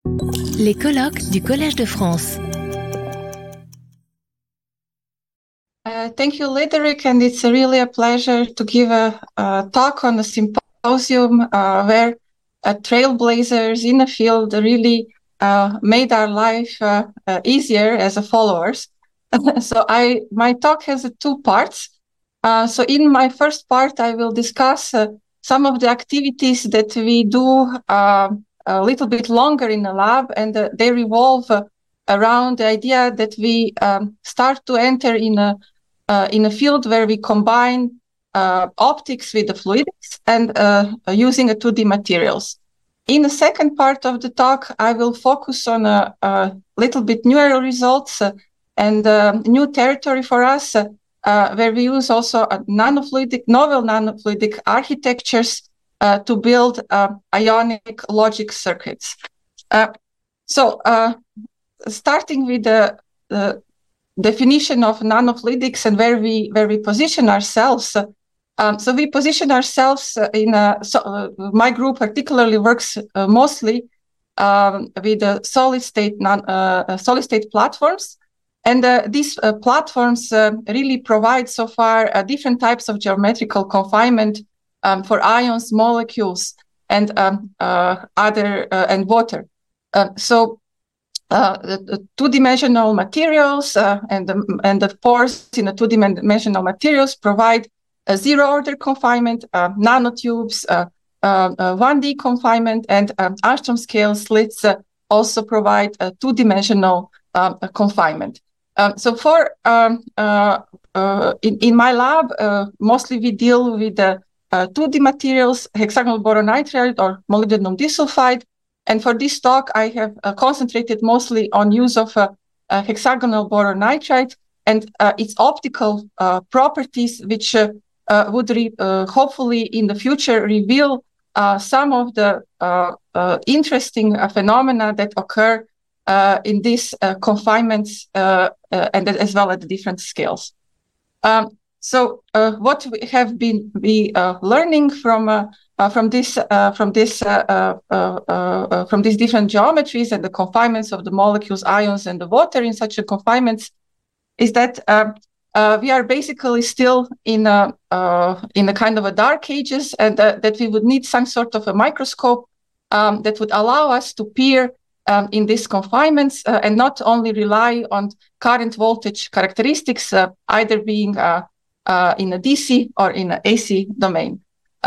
Les colloques du Collège de France. Thank you, Lideric, and it's really a pleasure to give a talk on a symposium where trailblazers in the field really made our life easier as followers. So my talk has two parts. So in my first part, I will discuss some of the activities that we do a little bit longer in the lab, and they revolve around the idea that we start to enter in a field where we combine optics with the fluidics and using 2D materials. In the second part of the talk, I will focus on a little bit newer results and new territory for us, where we use also novel nanofluidic architectures to build ionic logic circuits. Starting with the definition of nanofluidics and where we position ourselves. So we position ourselves my group particularly works mostly with solid state platforms. And these platforms really provide so far different types of geometrical confinement for ions, molecules, and water. The two-dimensional materials and the pores in the two-dimensional materials provide a zero-order confinement, nanotubes, 1D confinement, and Armstrong scale slits also provide a two-dimensional confinement. In my lab, mostly we deal with the 2D materials, hexagonal boron nitride or molybdenum disulfide. And for this talk, I have concentrated mostly on use of hexagonal boron nitride and its optical properties, which would hopefully in the future reveal some of the interesting phenomena that occur in these confinements and as well at the different scales. What we have been learning from these different geometries and the confinements of the molecules, ions, and the water in such confinements is that we are basically still in a kind of a dark ages, and that we would need some sort of a microscope that would allow us to peer in these confinements and not only rely on current voltage characteristics, either being in a DC or in an AC domain.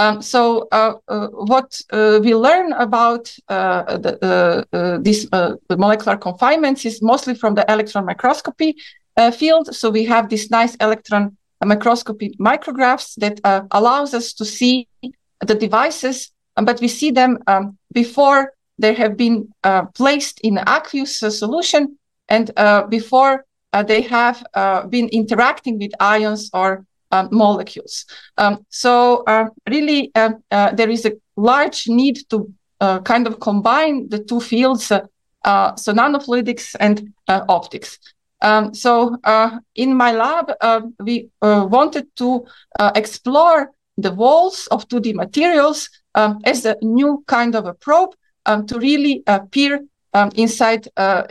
What we learn about these molecular confinements is mostly from the electron microscopy field. So we have this nice electron microscopy micrographs that allows us to see the devices, but we see them before they have been placed in aqueous solution and before they have been interacting with ions or molecules. Really, there is a large need to kind of combine the two fields, so nanofluidics and optics. In my lab, we wanted to explore the walls of 2D materials as a new kind of a probe to really peer inside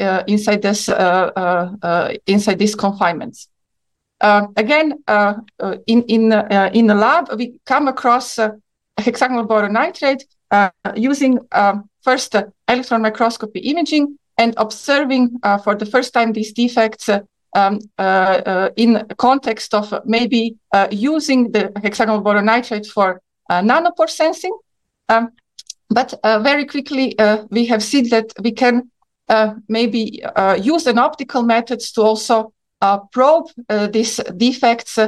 these confinements. Again, in the lab, we come across hexagonal boron nitride using first electron microscopy imaging and observing for the first time these defects in context of maybe using the hexagonal boron nitride for nanopore sensing. But very quickly, we have seen that we can maybe use an optical methods to also probe these defects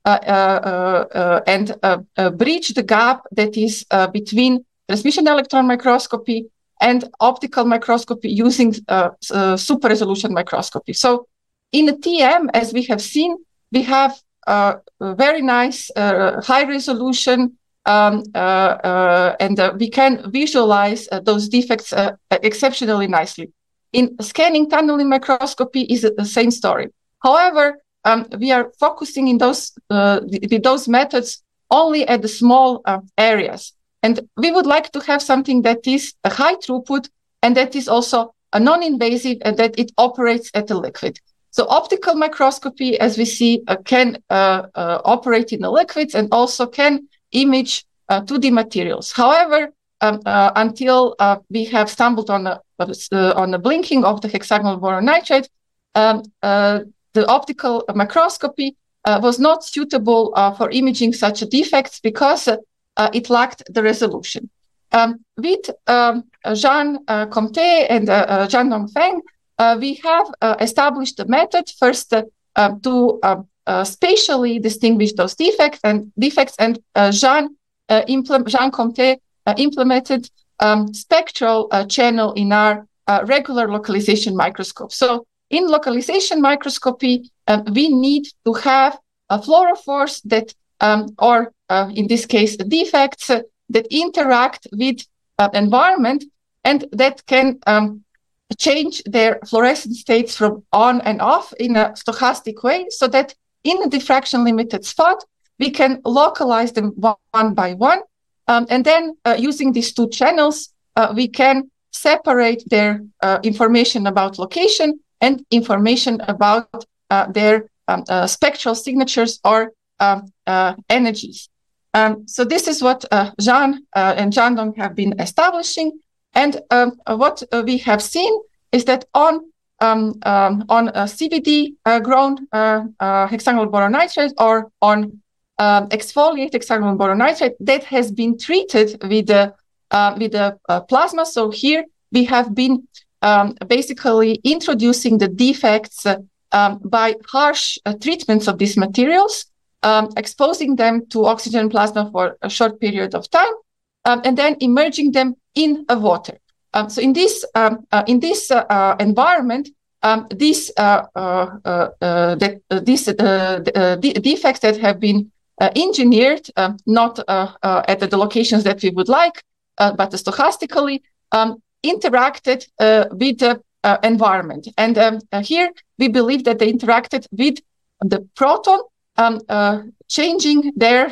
and bridge the gap that is between transmission electron microscopy and optical microscopy using super resolution microscopy. So in the TM, as we have seen, we have very nice high resolution and we can visualize those defects exceptionally nicely. In scanning tunneling microscopy is the same story. However, we are focusing in with those methods only at the small areas. And we would like to have something that is a high throughput and that is also a non-invasive, and that it operates at a liquid. So optical microscopy, as we see, can operate in the liquids and also can image 2D materials. However, until we have stumbled on the blinking of the hexagonal boron nitride, the optical microscopy was not suitable for imaging such defects because it lacked the resolution. With Jean Comte and Jiandong Feng, we have established a method first to spatially distinguish those defects, and Jean Comte implemented spectral channel in our regular localization microscope. So in localization microscopy, we need to have fluorophores that, or in this case, defects that interact with environment and that can change their fluorescent states from on and off in a stochastic way, so that in a diffraction limited spot, we can localize them one by one. And then using these two channels, we can separate their information about location and information about their spectral signatures or energies. So this is what Jean and Jiandong have been establishing. And what we have seen is that on CVD grown hexagonal boron nitride or on exfoliated hexagonal boron nitride that has been treated with the plasma. So here we have been basically introducing the defects by harsh treatments of these materials, exposing them to oxygen plasma for a short period of time, and then immersing them in a water. So in this environment, these defects that have been engineered, not at the locations that we would like, but stochastically, interacted with the environment. And here we believe that they interacted with the proton, changing their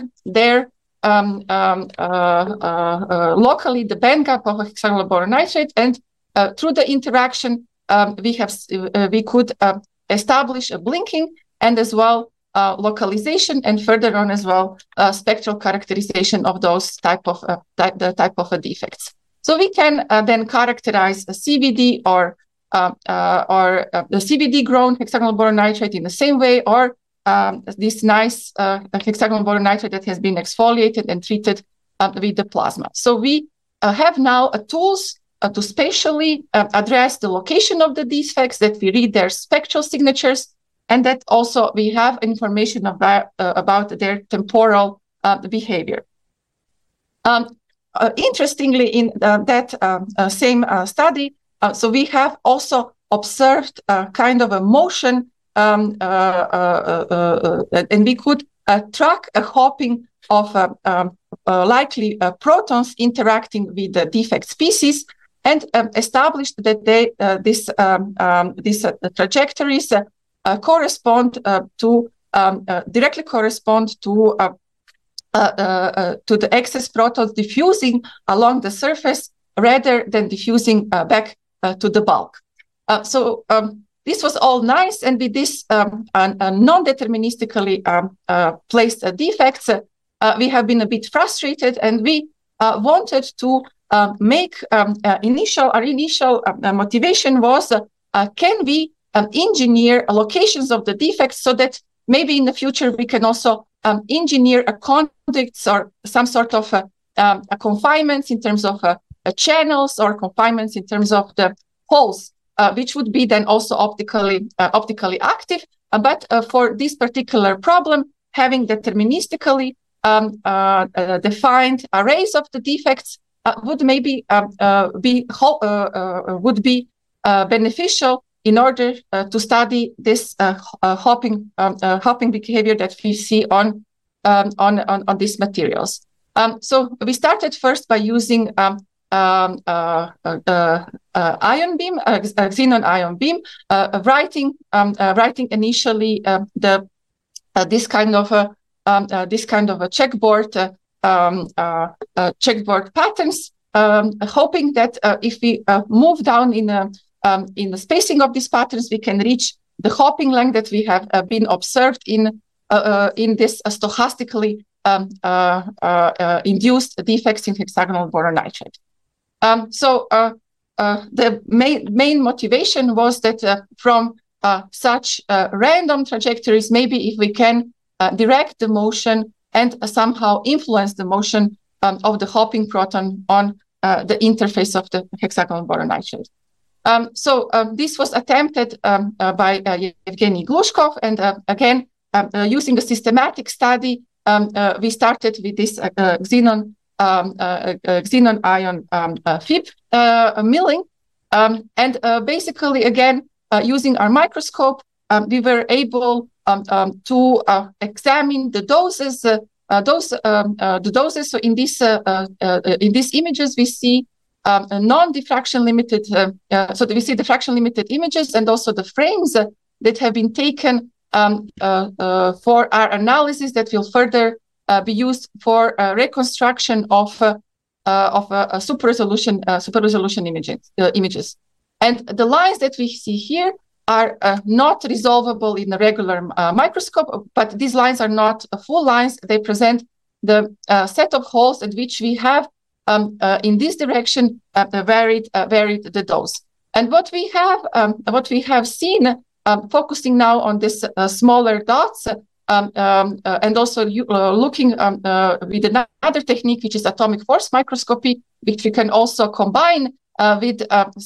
locally the band gap of hexagonal boron nitride, and through the interaction we could establish a blinking and as well localization, and further on as well spectral characterization of those type of defects. So we can then characterize a CVD or the CVD grown hexagonal boron nitride in the same way, or this nice hexagonal boron nitride that has been exfoliated and treated with the plasma. So we have now tools to spatially address the location of the defects, that we read their spectral signatures, and that also we have information about their temporal behavior. Interestingly, in that same study, so we have also observed kind of a motion, and we could track a hopping of likely protons interacting with the defect species, and established that these trajectories correspond to directly correspond to the excess protons diffusing along the surface rather than diffusing back to the bulk. So this was all nice, and with this non-deterministically placed defects, we have been a bit frustrated, and we wanted to make our initial motivation was, can we engineer locations of the defects so that maybe in the future we can also engineer conduits or some sort of confinements in terms of channels, or confinements in terms of the holes, which would be then also optically active. But for this particular problem, having deterministically defined arrays of the defects would maybe be beneficial in order to study this hopping behavior that we see on these materials. So we started first by using ion beam, xenon ion beam, writing initially this kind of a checkerboard patterns, hoping that if we move down in the spacing of these patterns, we can reach the hopping length that we have been observed in this stochastically induced defects in hexagonal boron nitride. So the main motivation was that from such random trajectories, maybe if we can direct the motion and somehow influence the motion of the hopping proton on the interface of the hexagonal boron nitride. So this was attempted by Evgeny Glushkov, and again, using a systematic study, we started with this xenon ion FIB milling, and basically again using our microscope, we were able to examine the doses. The doses. So in these images, we see non-diffraction limited. So we see diffraction limited images, and also the frames that have been taken for our analysis that will further be used for reconstruction of super resolution images. And the lines that we see here are not resolvable in a regular microscope, but these lines are not full lines. They present the set of holes at which we have in this direction varied the dose. And what we have seen, focusing now on this smaller dots, and also looking with another technique, which is atomic force microscopy, which we can also combine with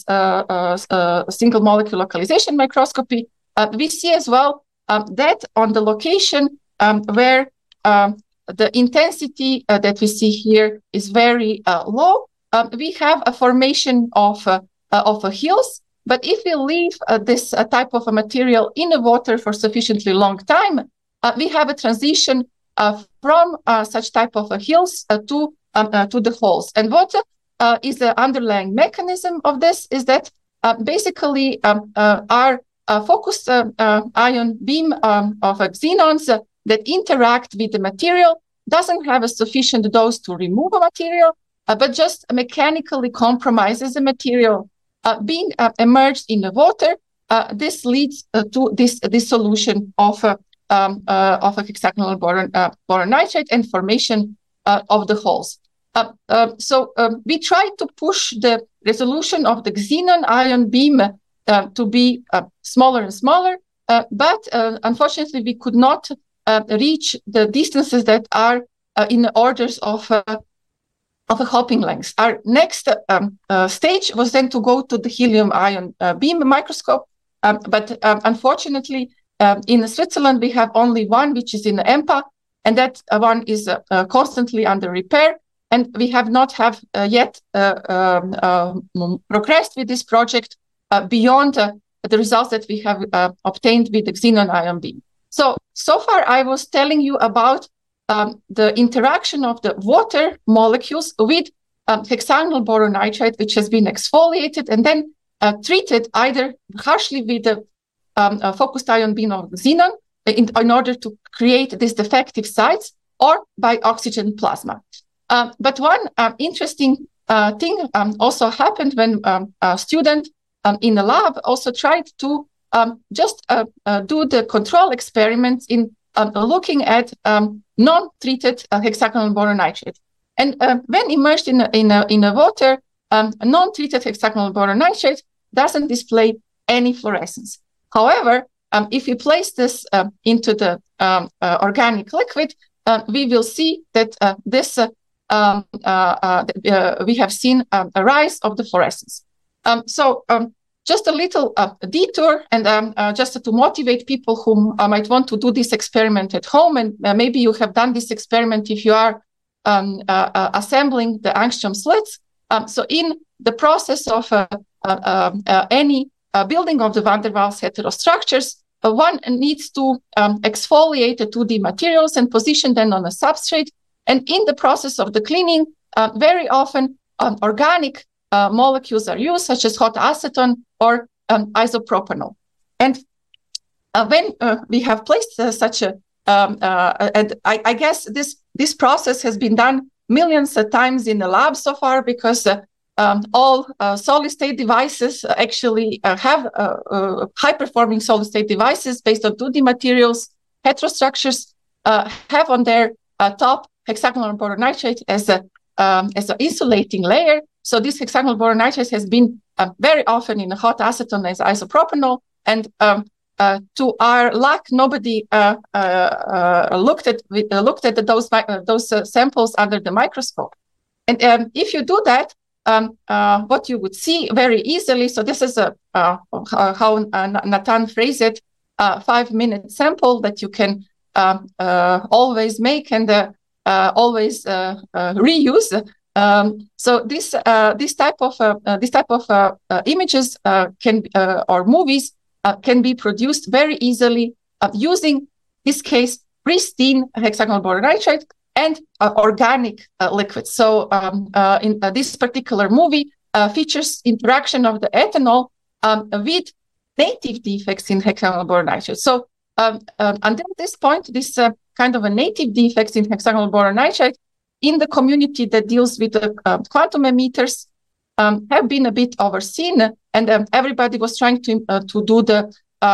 single molecule localization microscopy, we see as well that on the location where the intensity that we see here is very low, we have a formation of hills. But if we leave this type of a material in the water for sufficiently long time, we have a transition from such type of hills to the holes. And what is the underlying mechanism of this is that basically our focused ion beam of xenons that interact with the material doesn't have a sufficient dose to remove a material, but just mechanically compromises the material being emerged in the water. This leads to this dissolution of a hexagonal boron nitride and formation of the holes. So we try to push the resolution of the xenon ion beam to be smaller and smaller, but unfortunately we could not reach the distances that are in the orders of a hopping length. Our next stage was then to go to the helium ion beam microscope, but unfortunately in Switzerland we have only one, which is in EMPA, and that one is constantly under repair. And we have not yet progressed with this project beyond the results that we have obtained with the xenon ion beam. So far I was telling you about the interaction of the water molecules with hexagonal boron nitride, which has been exfoliated and then treated either harshly with the focused ion beam of xenon in order to create these defective sites, or by oxygen plasma. But one interesting thing also happened when a student in the lab also tried to just do the control experiments in looking at non-treated hexagonal boron nitride. And when immersed in the water, non-treated hexagonal boron nitride doesn't display any fluorescence. However, if we place this into the organic liquid, we will see that we have seen a rise of the fluorescence. So just a little detour, and just to motivate people who might want to do this experiment at home, and maybe you have done this experiment if you are assembling the angstrom slits. So in the process of any building of the van der Waals heterostructures, one needs to exfoliate the 2D materials and position them on a substrate. And in the process of the cleaning, very often organic molecules are used, such as hot acetone or isopropanol. And when we have placed such a, and I guess this process has been done millions of times in the lab so far, because all solid-state devices actually have high-performing solid-state devices based on 2D materials, heterostructures, have on their top hexagonal boron nitride as an insulating layer. So this hexagonal boron nitride has been very often in hot acetone as isopropanol, and to our luck, nobody looked at those samples under the microscope. And if you do that, what you would see very easily. So this is how Nathan phrased it: 5-minute sample that you can always make and always reuse. So this type of images or movies can be produced very easily using, this case, pristine hexagonal boron nitride and organic liquids. So in this particular movie features interaction of the ethanol with native defects in hexagonal boron nitride. So until this point, this kind of a native defects in hexagonal boron nitride in the community that deals with the quantum emitters have been a bit overseen, and everybody was trying to do the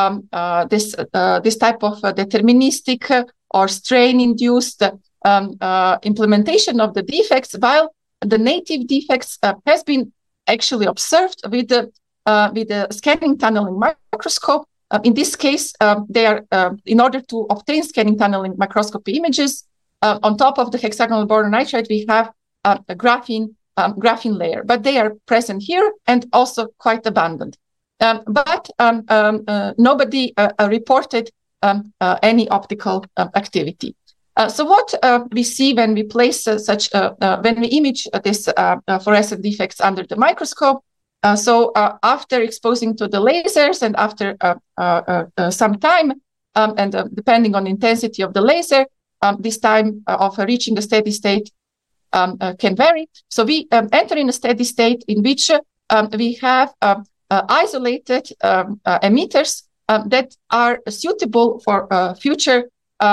this type of deterministic or strain-induced implementation of the defects, while the native defects has been actually observed with the scanning tunneling microscope. In this case, they are in order to obtain scanning tunneling microscopy images. On top of the hexagonal boron nitride, we have a graphene layer, but they are present here and also quite abundant. But nobody reported any optical activity. So what we see when we place when we image this fluorescent defects under the microscope, so after exposing to the lasers and after some time, and depending on the intensity of the laser, this time of reaching the steady state can vary. So we enter in a steady state in which we have isolated emitters that are suitable for future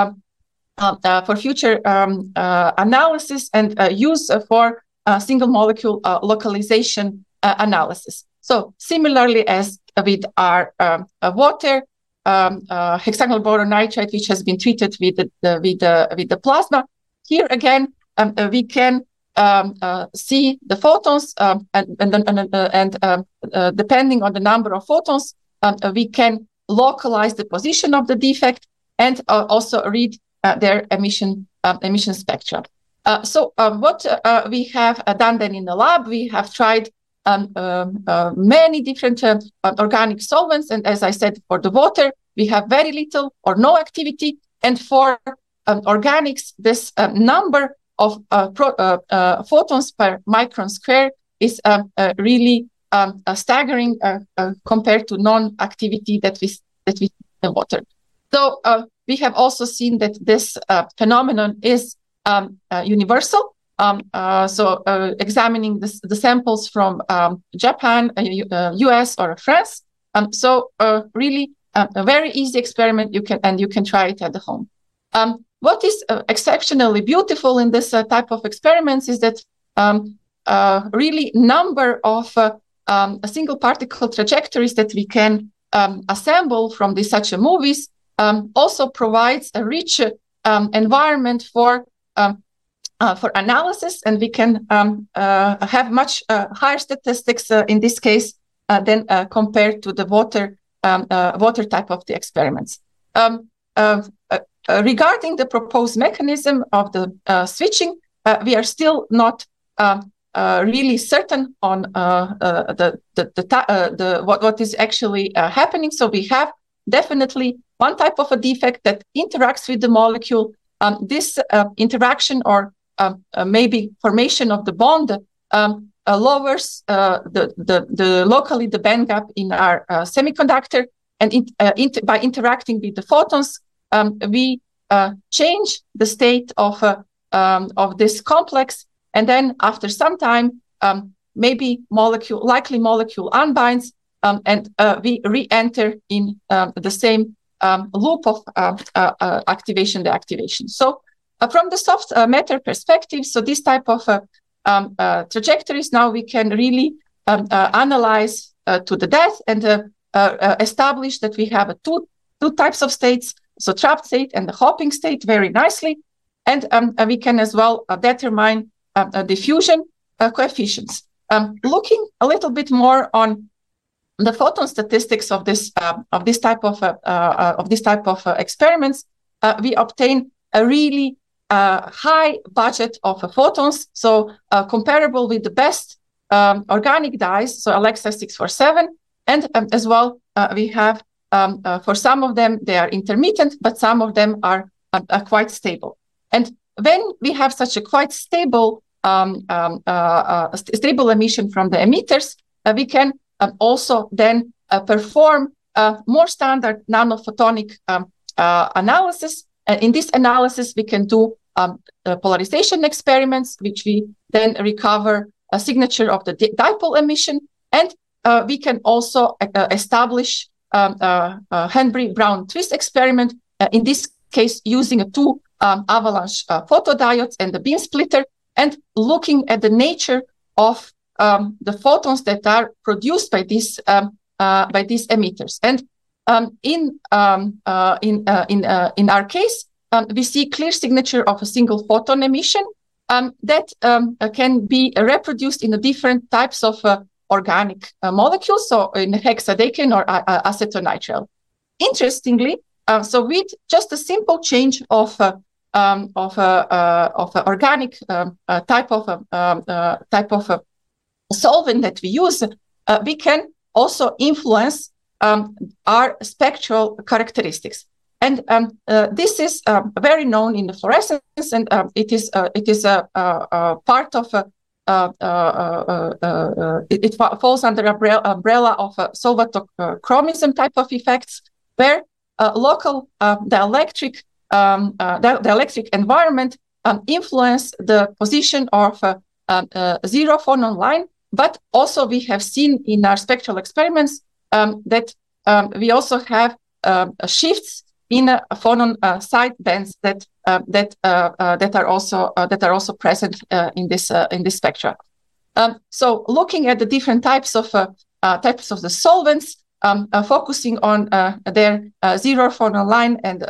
analysis and use for single molecule localization analysis. So similarly as with our water, hexagonal boron nitride, which has been treated with the plasma, here again we can see the photons, and depending on the number of photons, we can localize the position of the defect and also read their emission spectra. So what we have done then in the lab, we have tried many different organic solvents, and as I said, for the water, we have very little or no activity, and for organics, this number of photons per micron square is really staggering compared to non-activity that we see in water. So we have also seen that this phenomenon is universal. So examining the samples from Japan, US, or France. So really a very easy experiment. You can try it at home. What is exceptionally beautiful in this type of experiments is that really number of single particle trajectories that we can assemble from such movies also provides a rich environment for analysis, and we can have much higher statistics in this case than compared to the water type of the experiments. Regarding the proposed mechanism of the switching, we are still not really certain on what is actually happening. So we have definitely one type of a defect that interacts with the molecule. This interaction or maybe formation of the bond lowers locally the band gap in our semiconductor, and by interacting with the photons, we change the state of this complex, and then after some time, maybe likely molecule unbinds, and we re-enter in the same loop of activation, deactivation. So from the soft matter perspective, so this type of trajectories, now we can really analyze to the depth and establish that we have two types of states, so trapped state and the hopping state, very nicely. And we can as well determine diffusion coefficients. Looking a little bit more on the photon statistics of this type of experiments, we obtain a really high budget of photons, so comparable with the best organic dyes, so Alexa 647, and as well we have for some of them they are intermittent, but some of them are quite stable. And when we have such a quite stable stable emission from the emitters, we can also then perform more standard nanophotonic analysis. In this analysis, we can do polarization experiments, which we then recover a signature of the dipole emission, and we can also establish Henry-Brown twist experiment, in this case using two avalanche photodiodes and the beam splitter, and looking at the nature of the photons that are produced by these emitters. And in our case, we see clear signature of a single photon emission that can be reproduced in the different types of organic molecules, so in hexadecane or acetonitrile. Interestingly, so with just a simple change of organic type of solvent that we use, we can also influence our spectral characteristics. And this is very known in the fluorescence, and it is a part of it falls under umbrella of solvatochromism type of effects, where local dielectric environment influence the position of zero phonon line. But also we have seen in our spectral experiments that we also have shifts in phonon side bands that are also present in this spectra. So looking at the different types of the solvents, focusing on their zero phonon line and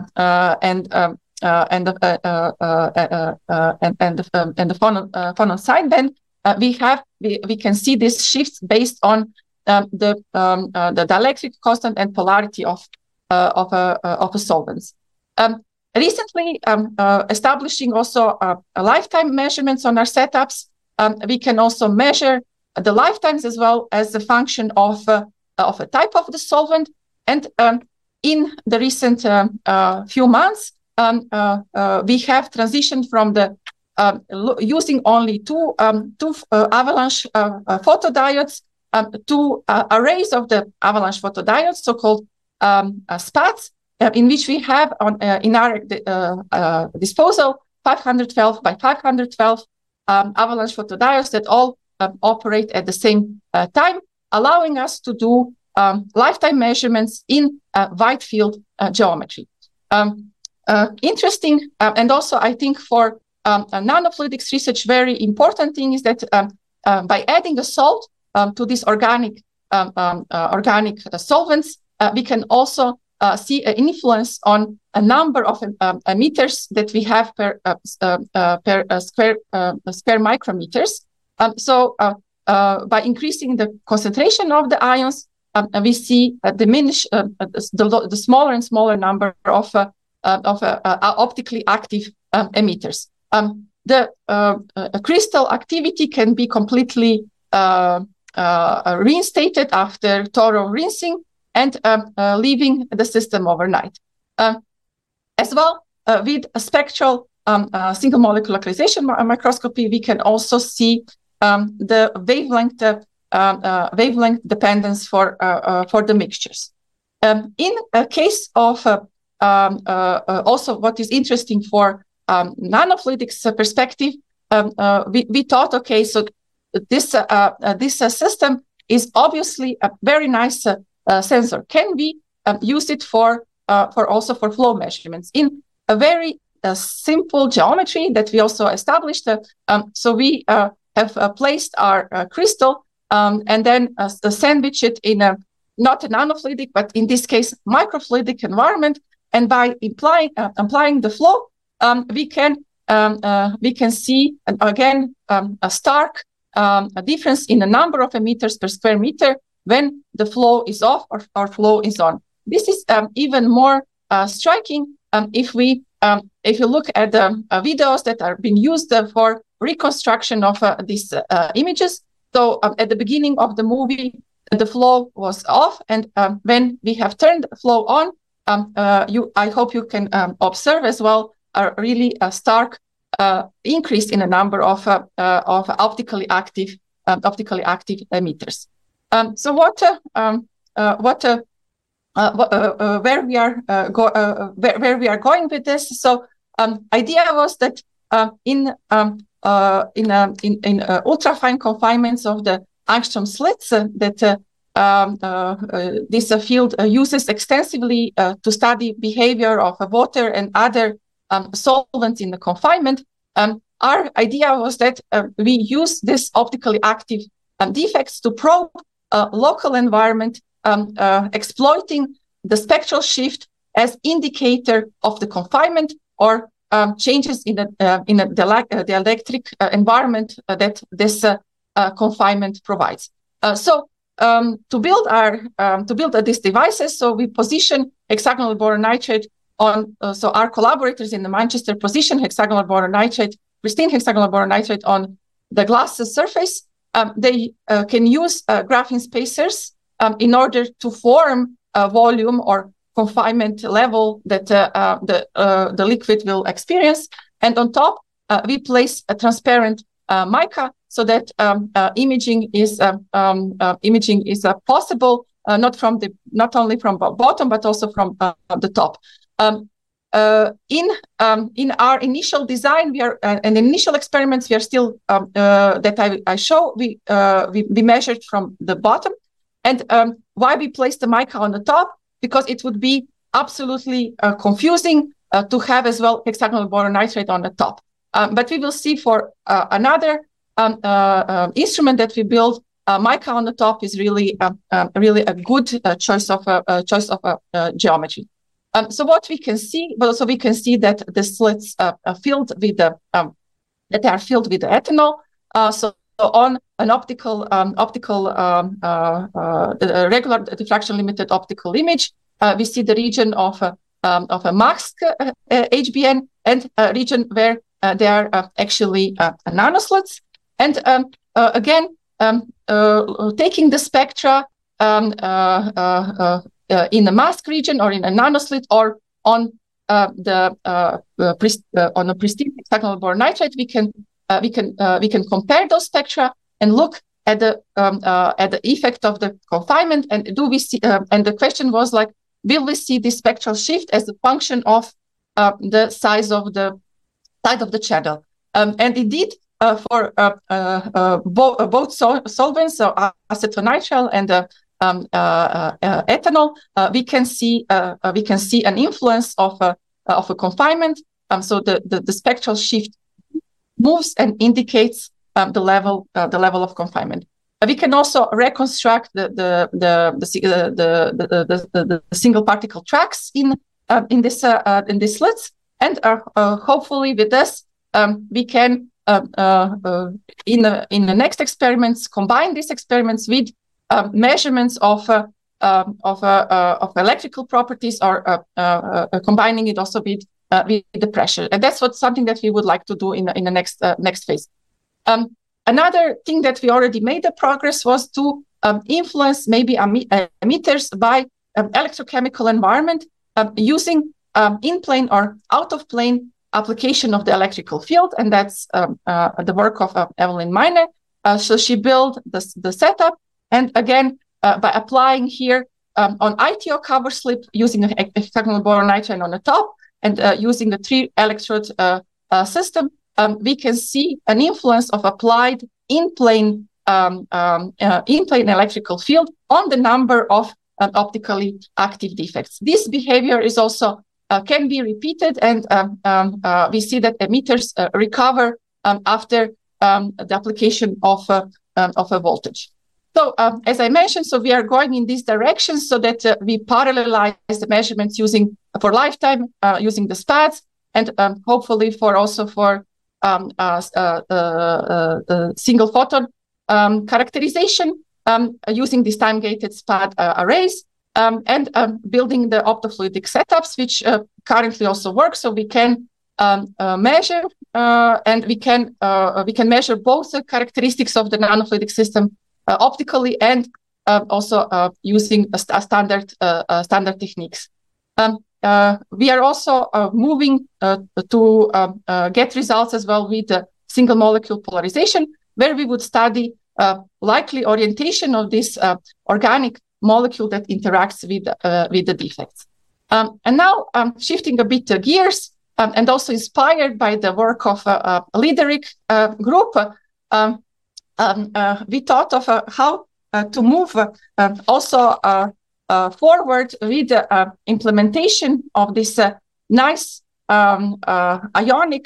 the phonon sideband, we can see these shifts based on the dielectric constant and polarity of solvents. Recently, establishing also lifetime measurements on our setups, we can also measure the lifetimes as well as the function of a type of the solvent. And in the recent few months, we have transitioned from the using only two avalanche photodiodes to arrays of the avalanche photodiodes, so-called SPATs, in which we have in our disposal 512 by 512 avalanche photodiodes that all operate at the same time, allowing us to do lifetime measurements in wide field geometry. Interesting, and also I think for nanofluidics research, very important thing is that by adding a salt to these organic solvents, we can also see an influence on a number of emitters that we have per square micrometers. So by increasing the concentration of the ions, we see diminish the smaller and smaller number of optically active emitters. The crystal activity can be completely reinstated after thorough rinsing and leaving the system overnight. As well, with a spectral single molecule localization microscopy, we can also see the wavelength dependence for the mixtures. In a case of also what is interesting for nanofluidics perspective, we thought, okay, so this system is obviously a very nice sensor. Can we use it for flow measurements in a very a simple geometry that we also established. So we have placed our crystal and then sandwich it in a not a nanofluidic, but in this case, microfluidic environment. And by applying the flow, we can see again a stark a difference in the number of emitters per square meter when the flow is off or flow is on. This is even more striking if you look at the videos that are being used for reconstruction of these images. So at the beginning of the movie, the flow was off, and when we have turned the flow on, I hope you can observe as well a really stark increase in the number of optically active emitters. So where we are going with this? So idea was that in ultrafine confinements of the angstrom slits that this field uses extensively to study behavior of water and other solvents in the confinement. Our idea was that we use this optically active defects to probe local environment, exploiting the spectral shift as indicator of the confinement or changes in the electric environment that this confinement provides. So to build these devices, so we position hexagonal boron nitride on. So our collaborators in the Manchester position hexagonal boron nitride, pristine hexagonal boron nitride on the glass surface. They can use graphene spacers in order to form a volume or confinement level that the liquid will experience. And on top, we place a transparent mica so that imaging is possible, not only from bottom but also from the top. In our initial design, we are and initial experiments, we are still that I show. We measured from the bottom, and why we placed the mica on the top? Because it would be absolutely confusing to have as well hexagonal boron nitride on the top. But we will see for another instrument that we build, mica on the top is really a good choice of geometry. So what we can see, but also we can see that the slits are filled with the ethanol. So on an regular diffraction limited optical image, we see the region of a mask HBN and a region where they are actually nanoslits. And again, taking the spectra in the mask region or in a nanoslit or on a pristine hexagonal boron nitride, we can compare those spectra and look at the effect of the confinement. And do we see? And the question was like, will we see this spectral shift as a function of the size of the side of the channel? And indeed, for both solvents, so acetonitrile and ethanol, we can see an influence of a confinement. So the spectral shift moves and indicates the level of confinement. We can also reconstruct the single particle tracks in these slits, and hopefully with this we can in the next experiments combine these experiments with measurements of electrical properties, or combining it also with the pressure, and that's something that we would like to do in the next phase. Another thing that we already made the progress was to influence maybe emitters by electrochemical environment using in-plane or out-of-plane application of the electrical field, and that's the work of Evelyn Meine. So she built the setup, and again, by applying here on ITO cover slip using a hexagonal boron nitride on the top and using the 3-electrode system, we can see an influence of applied in-plane electrical field on the number of optically active defects. This behavior is also can be repeated, and we see that emitters recover after the application of a voltage. So as I mentioned, so we are going in this direction so that we parallelize the measurements using for lifetime, using the SPADs, and hopefully also for single photon characterization using these time-gated SPAD arrays, and building the optofluidic setups, which currently also work. So we can measure, and we can measure both the characteristics of the nanofluidic system optically and also using standard techniques. We are also moving to get results as well with the single molecule polarization, where we would study likely orientation of this organic molecule that interacts with the defects. And now shifting a bit gears, and also inspired by the work of LIDERIC group, we thought of how to move also forward with the implementation of this nice ionic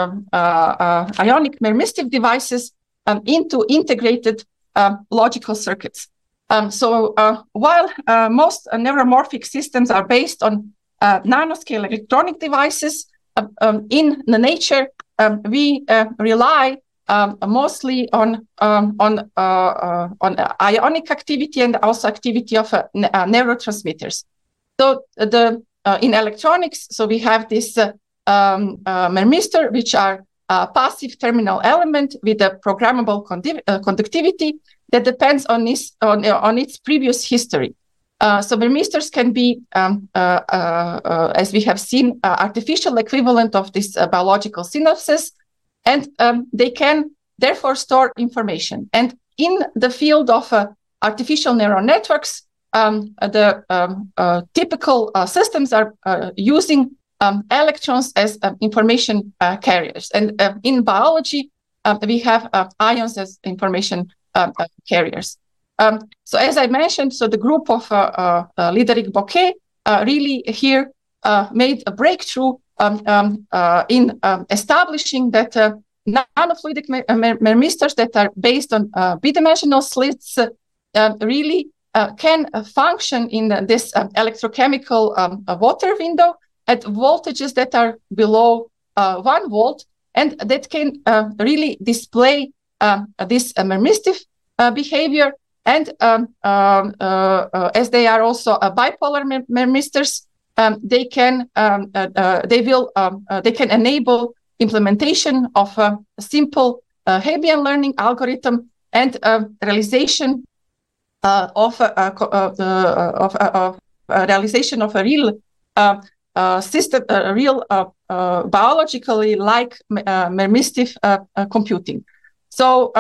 meristic devices into integrated logical circuits. So while most neuromorphic systems are based on nanoscale electronic devices, in the nature we rely mostly on ionic activity and also activity of neurotransmitters. So in electronics, so we have this meristor, which are passive terminal element with a programmable conductivity that depends on its previous history. So meristors can be, as we have seen, artificial equivalent of this biological synapses, and they can therefore store information. And in the field of artificial neural networks, the typical systems are using electrons as information carriers. And in biology, we have ions as information carriers. So as I mentioned, so the group of LIDERIC Bokeh really here made a breakthrough in establishing that nanofluidic meristors that are based on bidimensional slits really can function in this electrochemical water window at voltages that are below 1 volt, and that can really display this meristic behavior. And as they are also bipolar meristors, they can enable implementation of a simple Hebbian learning algorithm and realization of a real system, real biologically like meristic computing. So.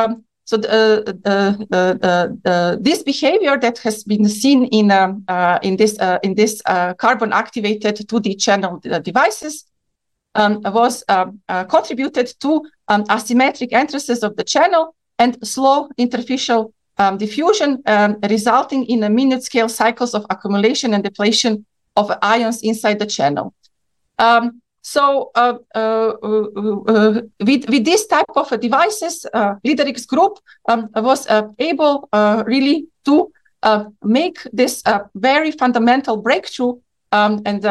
This behavior that has been seen in this carbon-activated 2D channel devices was contributed to asymmetric entrances of the channel and slow interfacial diffusion, resulting in a minute-scale cycles of accumulation and depletion of ions inside the channel. So with this type of devices, LIDERIC's group was able really to make this very fundamental breakthrough and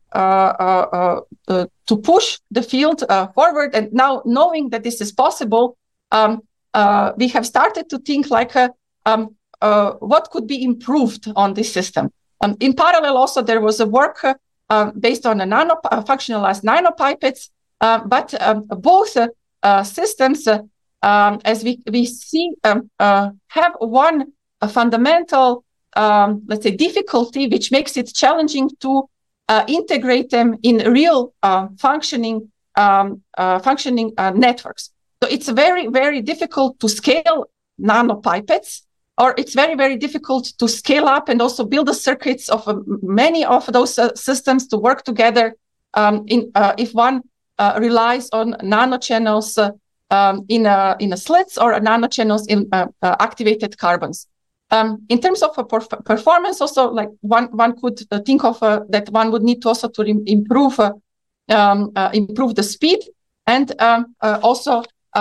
to push the field forward. And now, knowing that this is possible, we have started to think like what could be improved on this system. In parallel, also there was a work based on a functionalized nanopipettes, but both systems, as we see, have one fundamental, let's say, difficulty, which makes it challenging to integrate them in real functioning networks. So it's very, very difficult to scale nanopipettes, or it's very, very difficult to scale up and also build the circuits of many of those systems to work together if one relies on nanochannels in a slits or nanochannels in activated carbons. In terms of performance, also like one could think of that one would need to also to improve the speed and also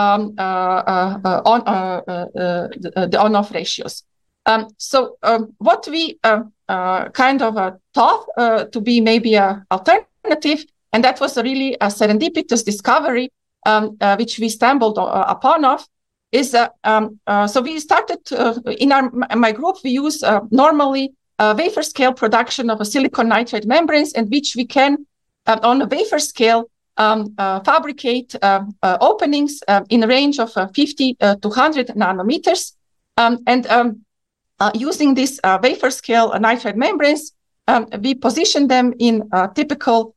the on-off ratios. So what we kind of thought to be maybe an alternative, and that was really a serendipitous discovery which we stumbled upon of, is so we started in my group. We use normally wafer scale production of a silicon nitride membranes, and which we can on a wafer scale fabricate openings in a range of 50 to 100 nanometers, and using this wafer scale nitride membranes, we position them in typical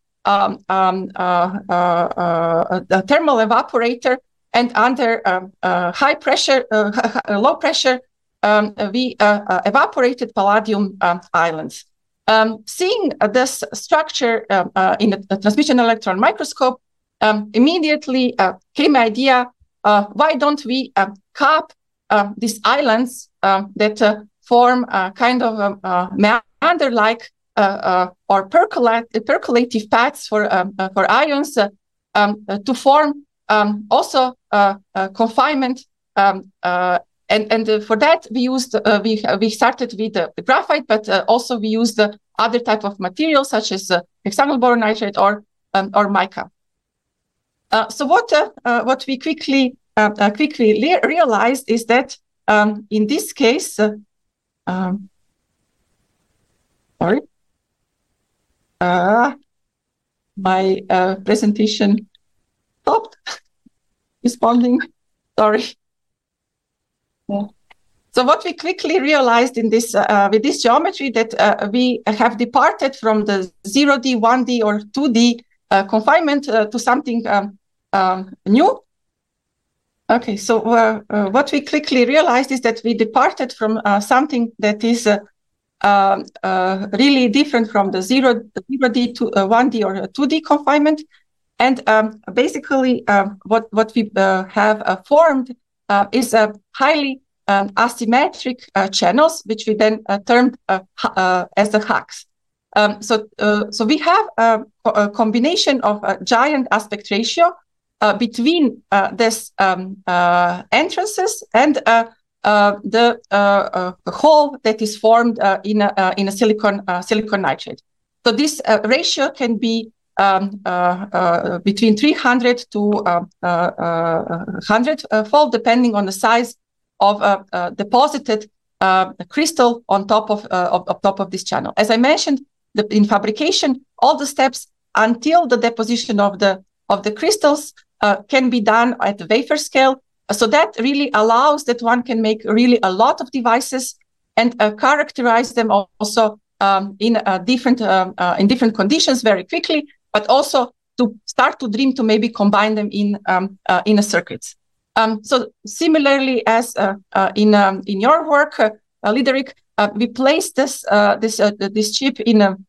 thermal evaporator. And under high pressure, low pressure, we evaporated palladium islands. Seeing this structure in a transmission electron microscope, immediately came the idea, why don't we cap these islands that form kind of meander-like or percolative paths for ions to form also confinement, and for that we used we started with the graphite, but also we used the other type of materials such as hexanyl boron nitride or mica. So what we quickly realized is that in this case, sorry, my presentation stopped responding. Sorry. Yeah. So what we quickly realized in this with this geometry that we have departed from the 0D, 1D, or 2D confinement to something new. Okay, so what we quickly realized is that we departed from something that is really different from the 0D to 1D or 2D confinement. And basically, what we have formed is a highly asymmetric channels, which we then termed as the HACs. So we have a combination of a giant aspect ratio between this entrances and the hole that is formed in a silicon nitride. So this ratio can be between 300 to 100-fold, depending on the size of deposited crystal on top of this channel. As I mentioned, in fabrication, all the steps until the deposition of the crystals can be done at the wafer scale. So that really allows that one can make really a lot of devices and characterize them also in different conditions very quickly, but also to start to dream to maybe combine them in a circuits. So similarly as in your work, Liderik, we placed this chip in a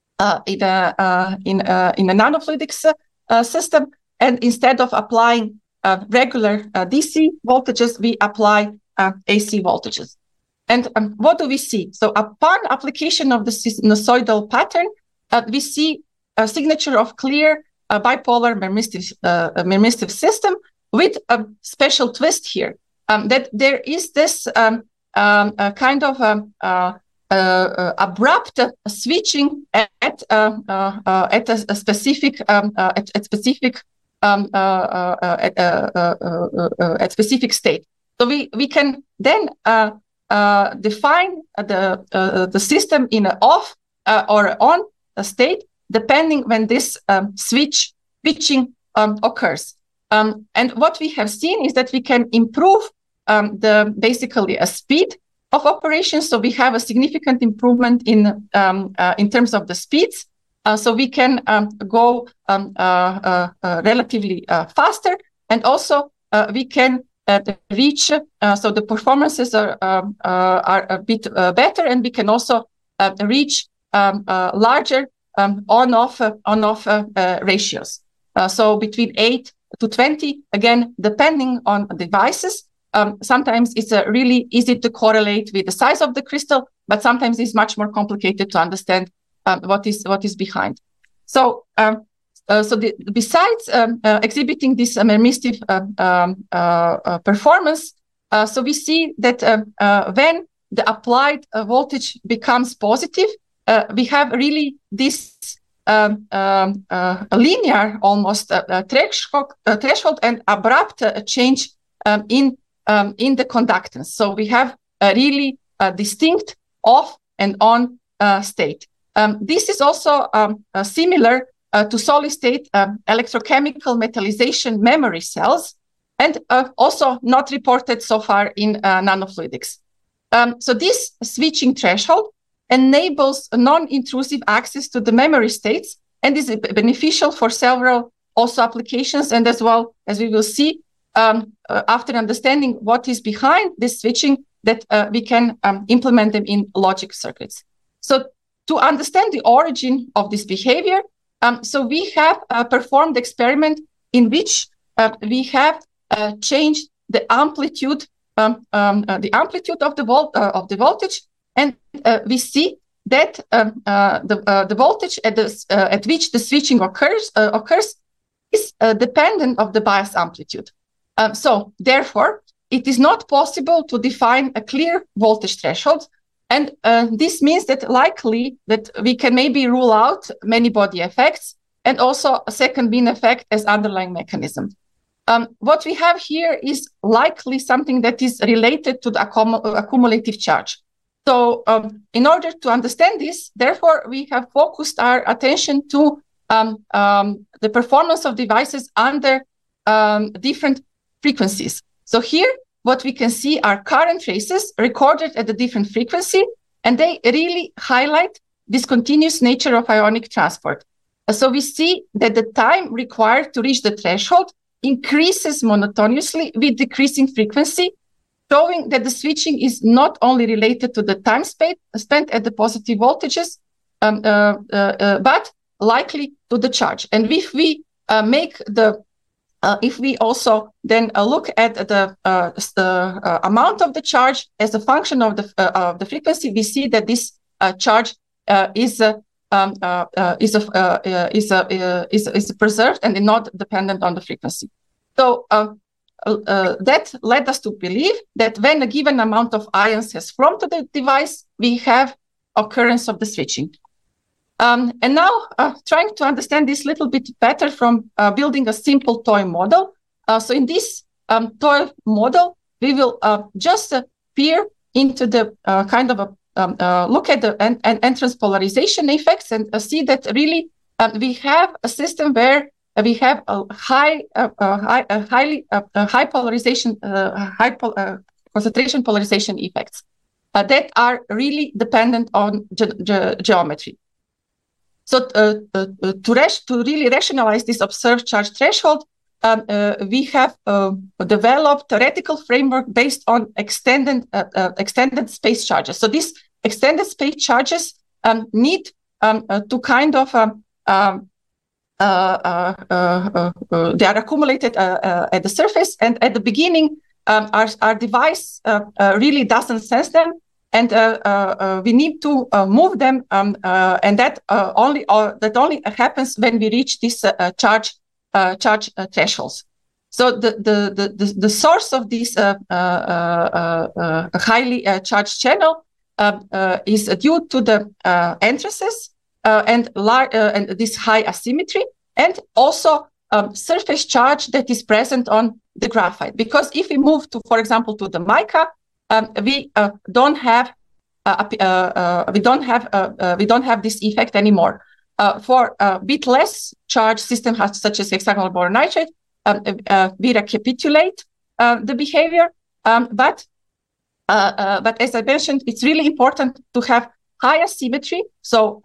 nanofluidics system, and instead of applying regular DC voltages, we apply AC voltages. And what do we see? So upon application of the sinusoidal pattern, we see a signature of clear bipolar Mermistive system with a special twist here, that there is this kind of abrupt switching at a specific specific state. So we can then define the system in an off or on state, depending when this switching occurs. And what we have seen is that we can improve basically a speed of operations. So we have a significant improvement in terms of the speeds. So we can go relatively faster, and also we can reach. So the performances are a bit better, and we can also reach larger on-off ratios. So between 8 to 20, again, depending on devices. sometimes it's really easy to correlate with the size of the crystal, but sometimes it's much more complicated to understand what is behind. So, besides exhibiting this permissive performance, so we see that when the applied voltage becomes positive, we have really this linear almost threshold and abrupt change in the conductance. So we have a really distinct off and on state. This is also similar to solid-state electrochemical metallization memory cells, and also not reported so far in nanofluidics. So this switching threshold enables a non-intrusive access to the memory states and is beneficial for several also applications, and as well as we will see after understanding what is behind this switching, that we can implement them in logic circuits. So to understand the origin of this behavior, so we have performed experiment in which we have changed the amplitude of the voltage, and we see that the voltage at which the switching occurs is dependent of the bias amplitude. So therefore, it is not possible to define a clear voltage threshold, and this means that likely that we can maybe rule out many body effects and also a second bin effect as underlying mechanism. What we have here is likely something that is related to the accumulative charge. So in order to understand this, therefore, we have focused our attention to the performance of devices under different frequencies. So here, what we can see are current traces recorded at a different frequency, and they really highlight this continuous nature of ionic transport. So we see that the time required to reach the threshold increases monotonously with decreasing frequency, showing that the switching is not only related to the time spent at the positive voltages, but likely to the charge. And if we if we also then look at the amount of the charge as a function of the frequency, we see that this charge is preserved and not dependent on the frequency. So that led us to believe that when a given amount of ions has flown to the device, we have occurrence of the switching. And now, trying to understand this a little bit better from building a simple toy model. So in this toy model, we will just peer into the kind of look at the entrance polarization effects and see that really we have a system where we have a high polarization, concentration polarization effects that are really dependent on geometry. So to really rationalize this observed charge threshold, we have developed a theoretical framework based on extended space charges. So these extended space charges need to kind of they are accumulated at the surface, and at the beginning, our device really doesn't sense them. And we need to move them, and that only happens when we reach this charge thresholds. So the source of this highly charged channel is due to the entrances and this high asymmetry, and also surface charge that is present on the graphite. Because if we move to, for example, to the mica, we don't have this effect anymore. For a bit less charged system such as hexagonal boron nitride, we recapitulate the behavior. But as I mentioned, it's really important to have high asymmetry. So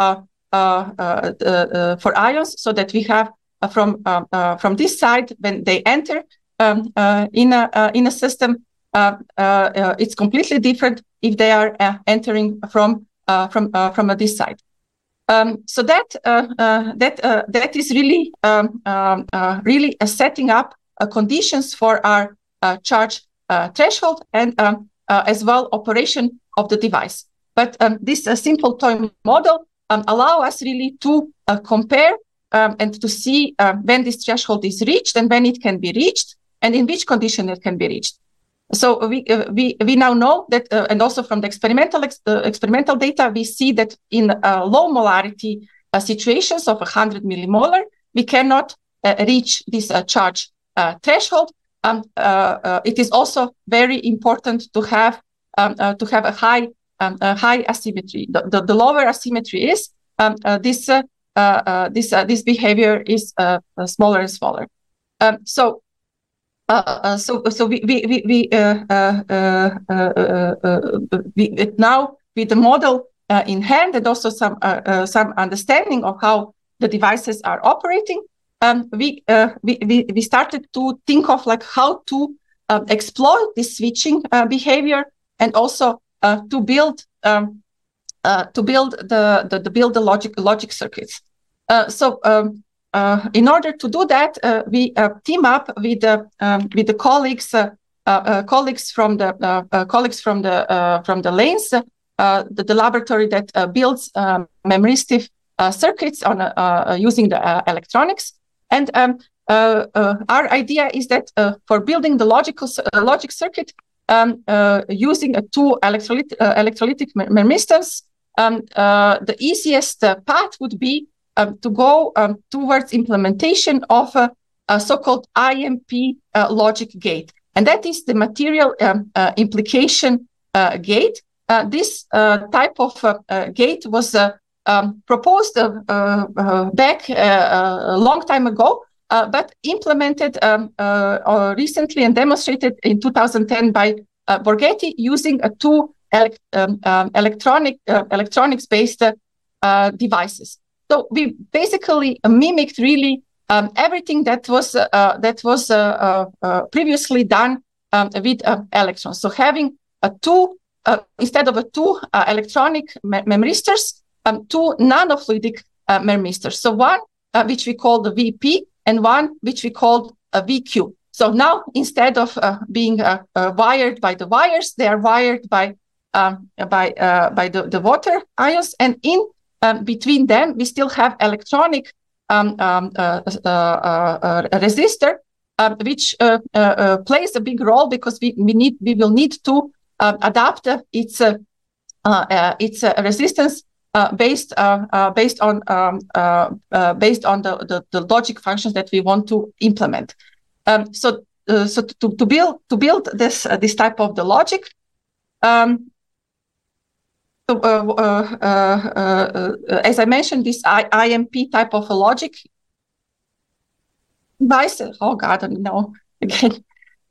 for ions, so that we have from this side when they enter in a system. It's completely different if they are entering from this side. So that is really setting up conditions for our charge threshold and as well operation of the device. But this simple toy model allow us really to compare and to see when this threshold is reached and when it can be reached and in which condition it can be reached. So we now know that, and also from the experimental data, we see that in low molarity situations of 100 millimolar, we cannot reach this charge threshold. It is also very important to have a high asymmetry. The lower asymmetry is this behavior is smaller and smaller. So we now with the model in hand and also some understanding of how the devices are operating, we started to think of like how to exploit this switching behavior and also to build the logic circuits. In order to do that, we team up with the colleagues from the LANES, the laboratory that builds memoristive circuits on using the electronics. And our idea is that for building the logic circuit using two electrolytic memristors, the easiest path would be to go towards implementation of a so-called IMP logic gate. And that is the material implication gate. This type of gate was proposed back a long time ago, but implemented recently and demonstrated in 2010 by Borghetti using two electronics-based devices. So we basically mimicked really everything that was previously done with electrons. So having instead of two electronic memristors, two nanofluidic memristors. So one which we call the VP and one which we called a VQ. So now instead of being wired by the wires, they are wired by the water ions, and in between them we still have electronic resistor, which plays a big role because we will need to adapt its resistance based on the logic functions that we want to implement. So to build this type of the logic, as I mentioned, this IMP type of a logic device. Oh God, no, again.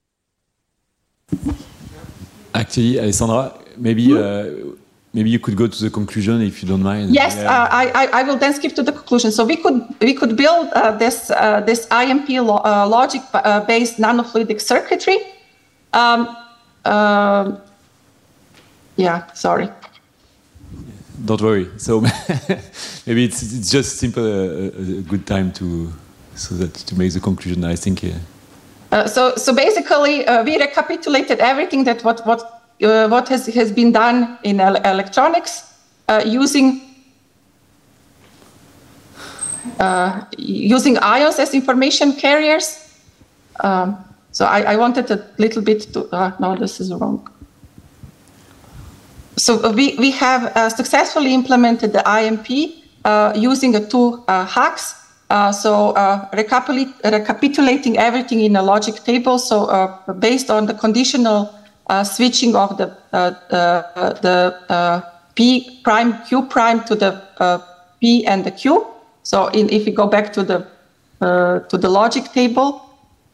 Actually, Alessandra, maybe you could go to the conclusion if you don't mind. Yes, I will then skip to the conclusion. So we could build this IMP logic based nanofluidic circuitry. Yeah, sorry. Don't worry. So maybe it's just simple a good time to make the conclusion. I think. So basically, we recapitulated everything that what has been done in electronics using ions as information carriers. So I wanted a little bit to no, this is wrong. So we have successfully implemented the IMP using two hacks. So recapitulating everything in a logic table. So based on the conditional switching of the P prime Q prime to the P and the Q. So if we go back to the logic table.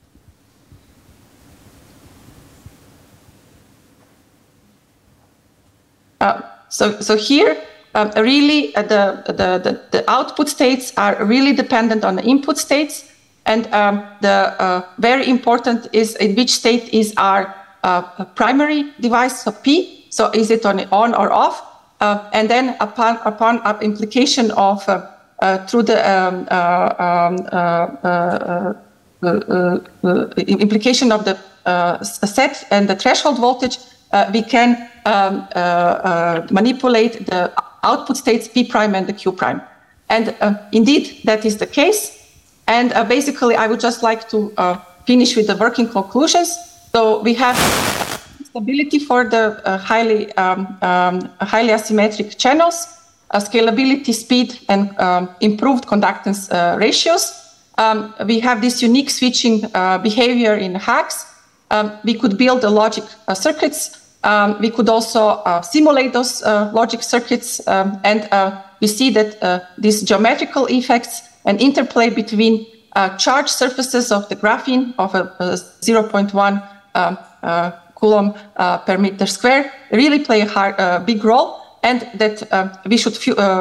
So here, really, the output states are really dependent on the input states, and the very important is in which state is our primary device, so P. So is it on or off? And then upon implication of through the implication of the set and the threshold voltage, we can manipulate the output states P prime and the Q prime. And indeed, that is the case. And basically, I would just like to finish with the working conclusions. So we have stability for the highly asymmetric channels, scalability, speed, and improved conductance ratios. We have this unique switching behavior in hacks. We could build the logic circuits. We could also simulate those logic circuits, and we see that these geometrical effects and interplay between charge surfaces of the graphene of a 0.1 coulomb per meter square really play a big role, and that we should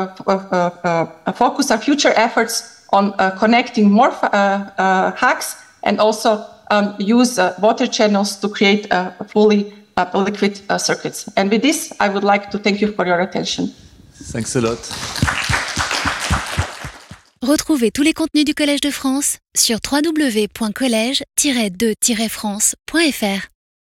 focus our future efforts on connecting more hacks and also use water channels to create fully liquid circuits. And with this, I would like to thank you for your attention. Thanks a lot. Retrouvez tous les contenus du Collège de France sur www.collège-2-france.fr.